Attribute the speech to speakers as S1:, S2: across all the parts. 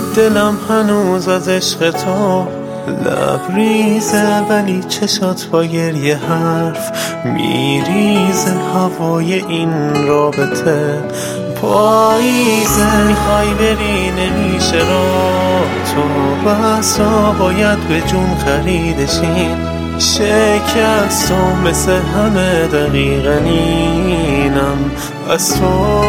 S1: دلم هنوز از عشق تو لبریزه، ولی چشات با گریه حرف میریزه. هوای این رابطه پاییزه، میخوای بری نمیشه را تو بسا، باید به جون خریدشین شکستم. مثل همه دقیقا اینم از تو.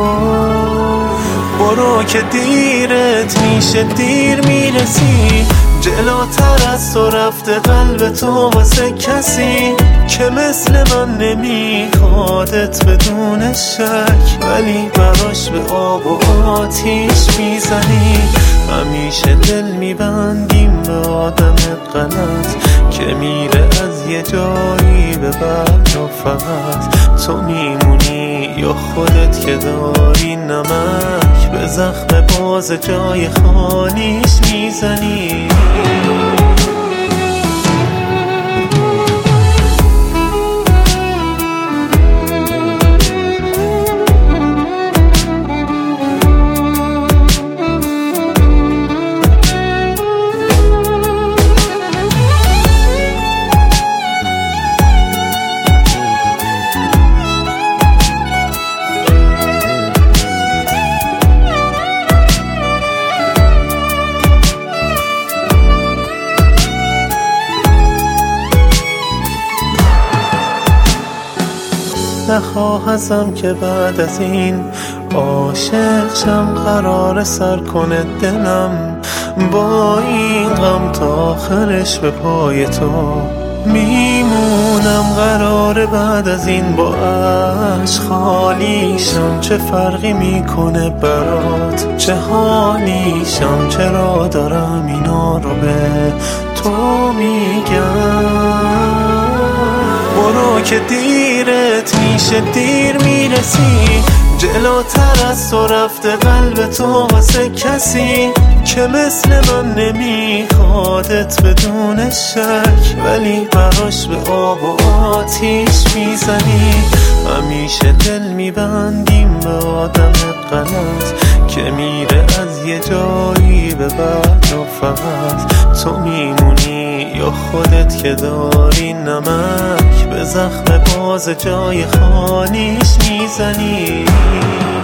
S1: برو که دیرت میشه، دیر میرسی. جلوتر از تو رفته قلب تو واسه کسی که مثل من نمیخوادت بدون شک، ولی براش به آب و آتیش میزنی. همیشه دل میبندیم به آدم غلط که میره از یه جایی به بعد و فقط تو میمونی یا خودت که داری نمک به زخم باز جای خالیش میزنی. نخواهزم که بعد از این عاشق شم، قرار سر کنه دلم با این غم تا آخرش به پای تو میمونم. قراره بعد از این با عشق خالیشم، چه فرقی میکنه برات چه حالیشم. چرا دارم اینا رو به تو میگم؟ برو که دیرت میشه، دیر میرسی. جلوتر از تو رفته قلب تو واسه کسی که مثل من نمیخوادت بدون شک، ولی براش به آب و آتیش میزنی. همیشه دل میبندیم به آدم غلط که میره از یه جایی به بعد و فقط تو میمونی یا خودت که داری نمک به زخم باز جای خالیش میزنی.